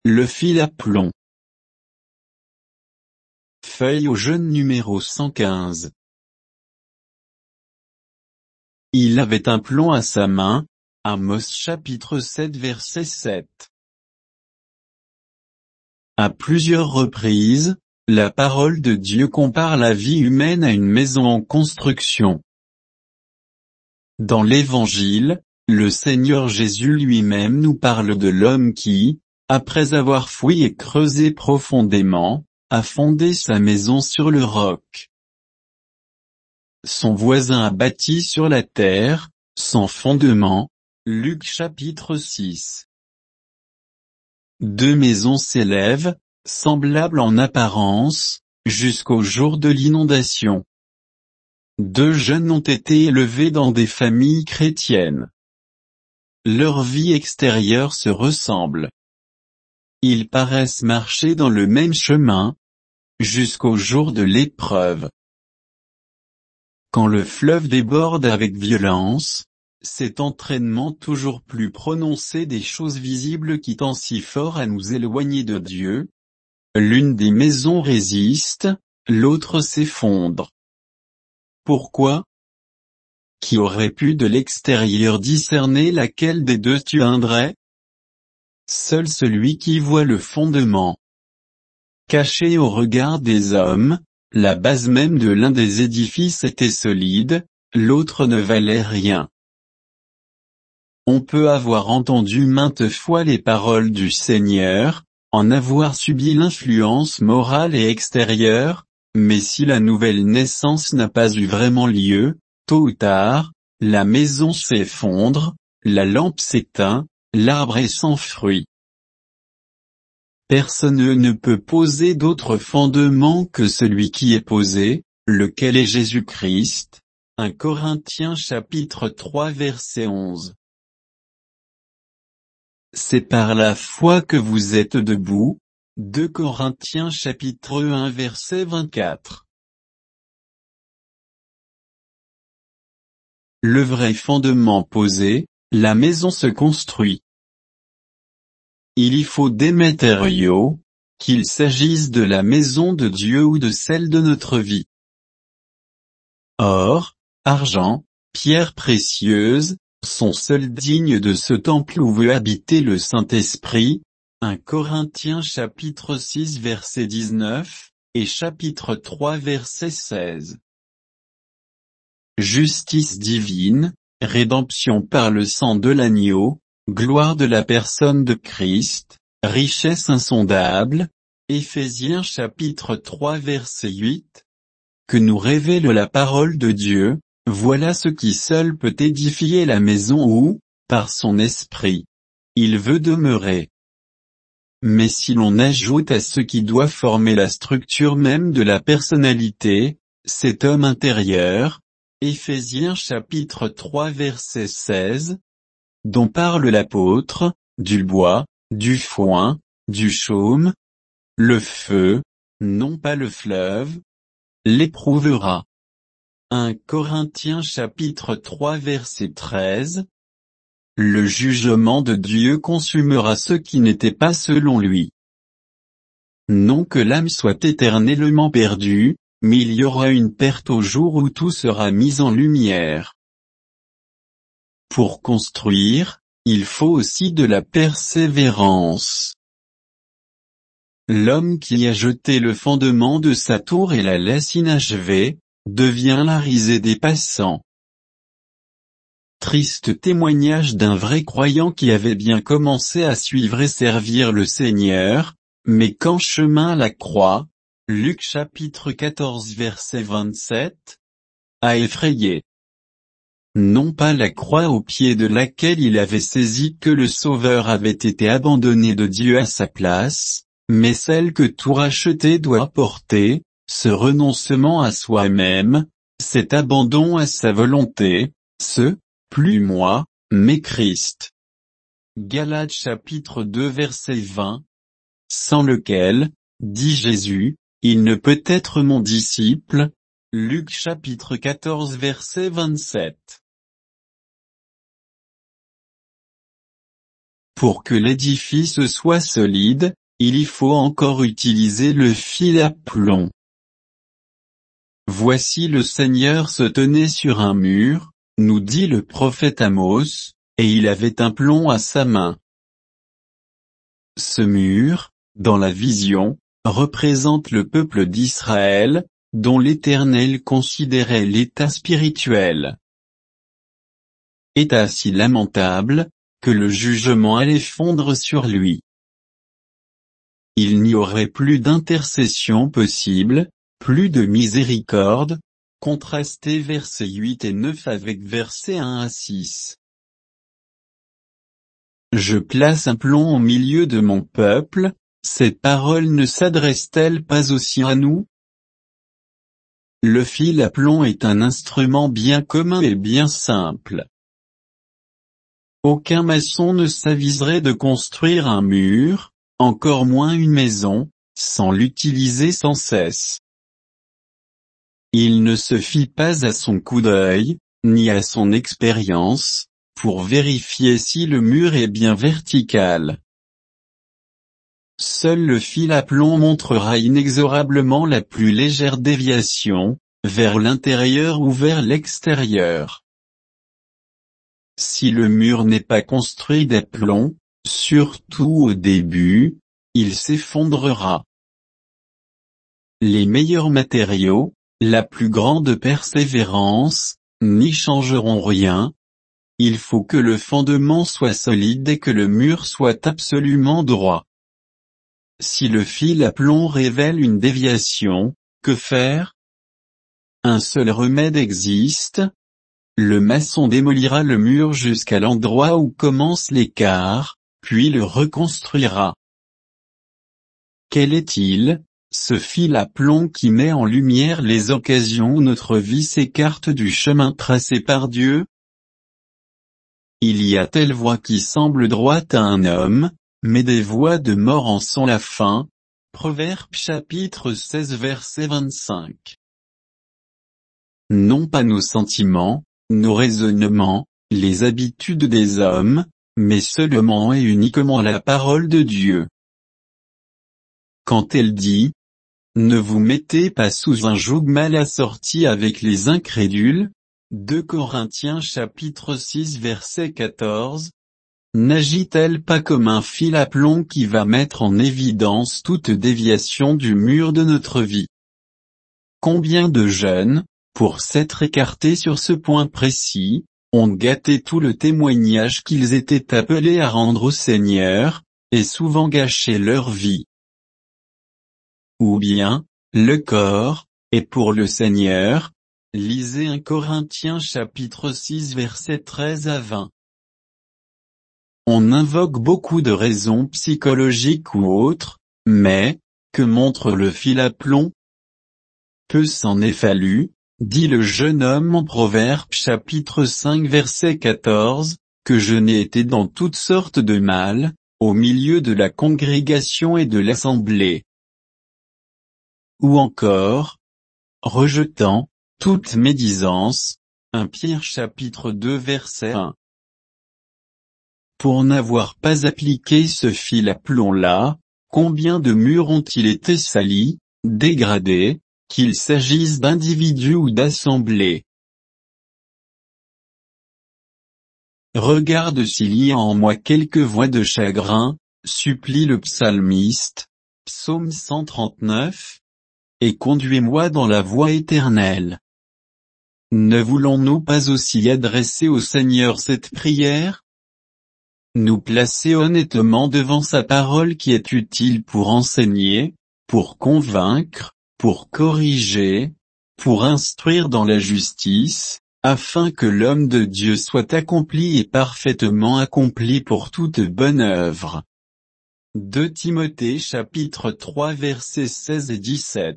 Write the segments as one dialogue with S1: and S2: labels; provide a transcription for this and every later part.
S1: le fil à plomb. Feuille au jaune numéro 115. Il avait un plomb à sa main. Amos chapitre 7 verset 7. À plusieurs reprises, la parole de Dieu compare la vie humaine à une maison en construction. Dans l'Évangile, le Seigneur Jésus lui-même nous parle de l'homme qui, après avoir fouillé et creusé profondément, a fondé sa maison sur le roc. Son voisin a bâti sur la terre, sans fondement. Luc chapitre 6. Deux maisons s'élèvent, semblables en apparence, jusqu'au jour de l'inondation. Deux jeunes ont été élevés dans des familles chrétiennes. Leur vie extérieure se ressemble. Ils paraissent marcher dans le même chemin, jusqu'au jour de l'épreuve. Quand le fleuve déborde avec violence, cet entraînement toujours plus prononcé des choses visibles qui tend si fort à nous éloigner de Dieu. L'une des maisons résiste, l'autre s'effondre. Pourquoi? Qui aurait pu de l'extérieur discerner laquelle des deux tiendrait? Seul celui qui voit le fondement. Caché au regard des hommes, la base même de l'un des édifices était solide, l'autre ne valait rien. On peut avoir entendu maintes fois les paroles du Seigneur, en avoir subi l'influence morale et extérieure, mais si la nouvelle naissance n'a pas eu vraiment lieu, tôt ou tard, la maison s'effondre, la lampe s'éteint, l'arbre est sans fruit. Personne ne peut poser d'autre fondement que celui qui est posé, lequel est Jésus-Christ. 1 Corinthiens chapitre 3 verset 11. C'est par la foi que vous êtes debout. 2 Corinthiens chapitre 1 verset 24. Le vrai fondement posé, la maison se construit. Il y faut des matériaux, qu'il s'agisse de la maison de Dieu ou de celle de notre vie. Or, argent, pierres précieuses, sont seuls dignes de ce temple où veut habiter le Saint-Esprit. 1 Corinthiens chapitre 6 verset 19, et chapitre 3 verset 16. Justice divine, rédemption par le sang de l'agneau, gloire de la personne de Christ, richesse insondable. Éphésiens chapitre 3 verset 8. Que nous révèle la parole de Dieu, voilà ce qui seul peut édifier la maison où, par son esprit, il veut demeurer. Mais si l'on ajoute à ce qui doit former la structure même de la personnalité, cet homme intérieur, Éphésiens chapitre 3 verset 16, dont parle l'apôtre, du bois, du foin, du chaume, le feu, non pas le fleuve, l'éprouvera. 1 Corinthiens chapitre 3 verset 13. Le jugement de Dieu consumera ceux qui n'étaient pas selon lui. Non que l'âme soit éternellement perdue, mais il y aura une perte au jour où tout sera mis en lumière. Pour construire, il faut aussi de la persévérance. L'homme qui a jeté le fondement de sa tour et la laisse inachevée, devient la risée des passants. Triste témoignage d'un vrai croyant qui avait bien commencé à suivre et servir le Seigneur, mais qu'en chemin à la croix, Luc chapitre 14 verset 27, a effrayé. Non pas la croix au pied de laquelle il avait saisi que le Sauveur avait été abandonné de Dieu à sa place, mais celle que tout racheté doit porter, ce renoncement à soi-même, cet abandon à sa volonté, plus moi, mais Christ. Galates chapitre 2 verset 20. Sans lequel, dit Jésus, il ne peut être mon disciple. Luc chapitre 14 verset 27. Pour que l'édifice soit solide, il y faut encore utiliser le fil à plomb. Voici le Seigneur se tenait sur un mur, nous dit le prophète Amos, et il avait un plomb à sa main. Ce mur, dans la vision, représente le peuple d'Israël, dont l'Éternel considérait l'état spirituel. État si lamentable, que le jugement allait fondre sur lui. Il n'y aurait plus d'intercession possible, plus de miséricorde, contrasté versets 8 et 9 avec versets 1 à 6. Je place un plomb au milieu de mon peuple, cette parole ne s'adresse-t-elle pas aussi à nous? Le fil à plomb est un instrument bien commun et bien simple. Aucun maçon ne s'aviserait de construire un mur, encore moins une maison, sans l'utiliser sans cesse. Il ne se fie pas à son coup d'œil, ni à son expérience, pour vérifier si le mur est bien vertical. Seul le fil à plomb montrera inexorablement la plus légère déviation, vers l'intérieur ou vers l'extérieur. Si le mur n'est pas construit d'aplomb, surtout au début, il s'effondrera. Les meilleurs matériaux, la plus grande persévérance, n'y changeront rien. Il faut que le fondement soit solide et que le mur soit absolument droit. Si le fil à plomb révèle une déviation, que faire? Un seul remède existe. Le maçon démolira le mur jusqu'à l'endroit où commence l'écart, puis le reconstruira. Quel est-il, ce fil à plomb qui met en lumière les occasions où notre vie s'écarte du chemin tracé par Dieu? Il y a telle voie qui semble droite à un homme, mais des voies de mort en sont la fin. Proverbe chapitre 16 verset 25. Non pas nos sentiments, nos raisonnements, les habitudes des hommes, mais seulement et uniquement la parole de Dieu. Quand elle dit, ne vous mettez pas sous un joug mal assorti avec les incrédules, 2 Corinthiens chapitre 6 verset 14, n'agit-elle pas comme un fil à plomb qui va mettre en évidence toute déviation du mur de notre vie? Combien de jeunes, pour s'être écartés sur ce point précis, ont gâté tout le témoignage qu'ils étaient appelés à rendre au Seigneur, et souvent gâché leur vie. Ou bien, le corps, est pour le Seigneur, lisez 1 Corinthiens chapitre 6 versets 13 à 20. On invoque beaucoup de raisons psychologiques ou autres, mais, que montre le fil à plomb? Peu s'en est fallu, dit le jeune homme en Proverbe chapitre 5 verset 14, que je n'ai été dans toutes sortes de mal, au milieu de la congrégation et de l'assemblée. Ou encore, rejetant toute médisance, 1 Pierre chapitre 2 verset 1. Pour n'avoir pas appliqué ce fil à plomb-là, combien de murs ont-ils été salis, dégradés, qu'il s'agisse d'individus ou d'assemblées? Regarde s'il y a en moi quelque voie de chagrin, supplie le psalmiste, psaume 139, et conduis-moi dans la voie éternelle. Ne voulons-nous pas aussi adresser au Seigneur cette prière? Nous placer honnêtement devant sa parole qui est utile pour enseigner, pour convaincre, pour corriger, pour instruire dans la justice, afin que l'homme de Dieu soit accompli et parfaitement accompli pour toute bonne œuvre. 2 Timothée chapitre 3 versets 16 et 17.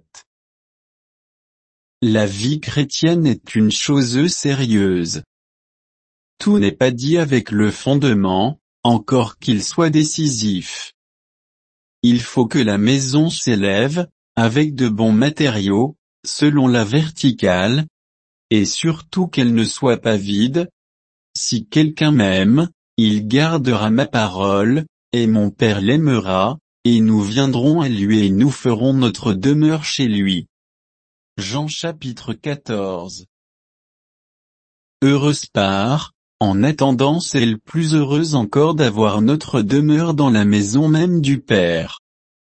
S1: La vie chrétienne est une chose sérieuse. Tout n'est pas dit avec le fondement, encore qu'il soit décisif. Il faut que la maison s'élève, avec de bons matériaux, selon la verticale, et surtout qu'elle ne soit pas vide. Si quelqu'un m'aime, il gardera ma parole, et mon Père l'aimera, et nous viendrons à lui et nous ferons notre demeure chez lui. Jean chapitre 14. Heureuse part, en attendant celle plus heureuse encore d'avoir notre demeure dans la maison même du Père.